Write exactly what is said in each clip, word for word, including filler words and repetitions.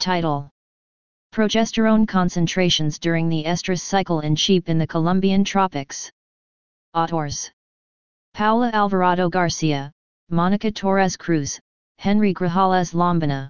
Title: Progesterone concentrations during the estrus cycle in sheep in the Colombian tropics. Authors: Paula Alvarado Garcia, Monica Torres Cruz, Henry Grajales Lombana.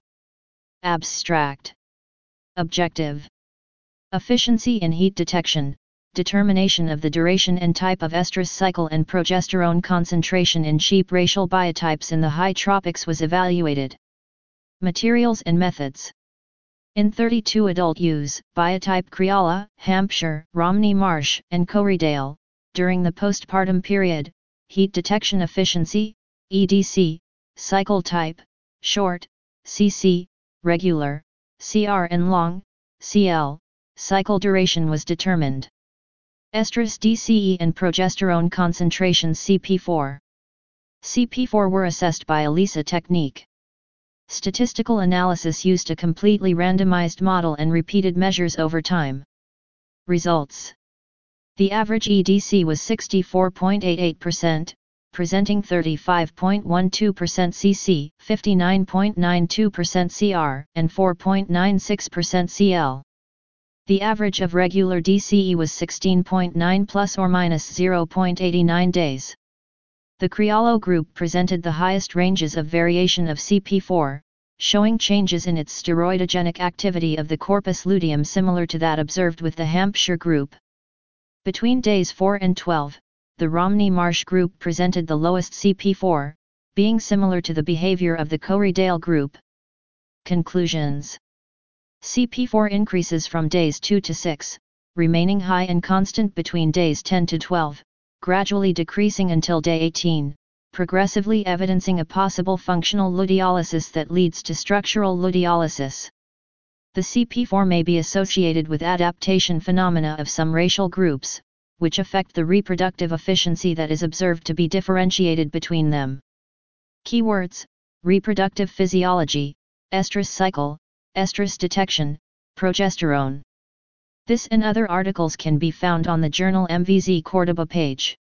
Abstract: Objective: Efficiency in heat detection, determination of the duration and type of estrus cycle and progesterone concentration in sheep racial biotypes in the high tropics was evaluated. Materials and methods. In thirty-two adult ewes, biotype Creola, Hampshire, Romney Marsh, and Corriedale, during the postpartum period, heat detection efficiency, E D C, cycle type, short, C C, regular, C R and long, C L, cycle duration was determined. Estrus D C E and progesterone concentrations C P four. C P four were assessed by ELISA technique. Statistical analysis used a completely randomized model and repeated measures over time. Results: the average E D C was sixty-four point eight eight percent, presenting thirty-five point one two percent C C, fifty-nine point nine two percent C R, and four point nine six percent C L. The average of regular D C E was sixteen point nine plus or minus zero point eight nine days. The Criollo group presented the highest ranges of variation of C P four, showing changes in its steroidogenic activity of the corpus luteum similar to that observed with the Hampshire group. Between days four and twelve, the Romney Marsh group presented the lowest C P four, being similar to the behavior of the Corriedale group. Conclusions: C P four increases from days two to six, remaining high and constant between days ten to twelve, gradually decreasing until day eighteen, progressively evidencing a possible functional luteolysis that leads to structural luteolysis. The C P four may be associated with adaptation phenomena of some racial groups, which affect the reproductive efficiency that is observed to be differentiated between them. Keywords: reproductive physiology, estrus cycle, estrus detection, progesterone. This and other articles can be found on the journal M V Z Cordoba page.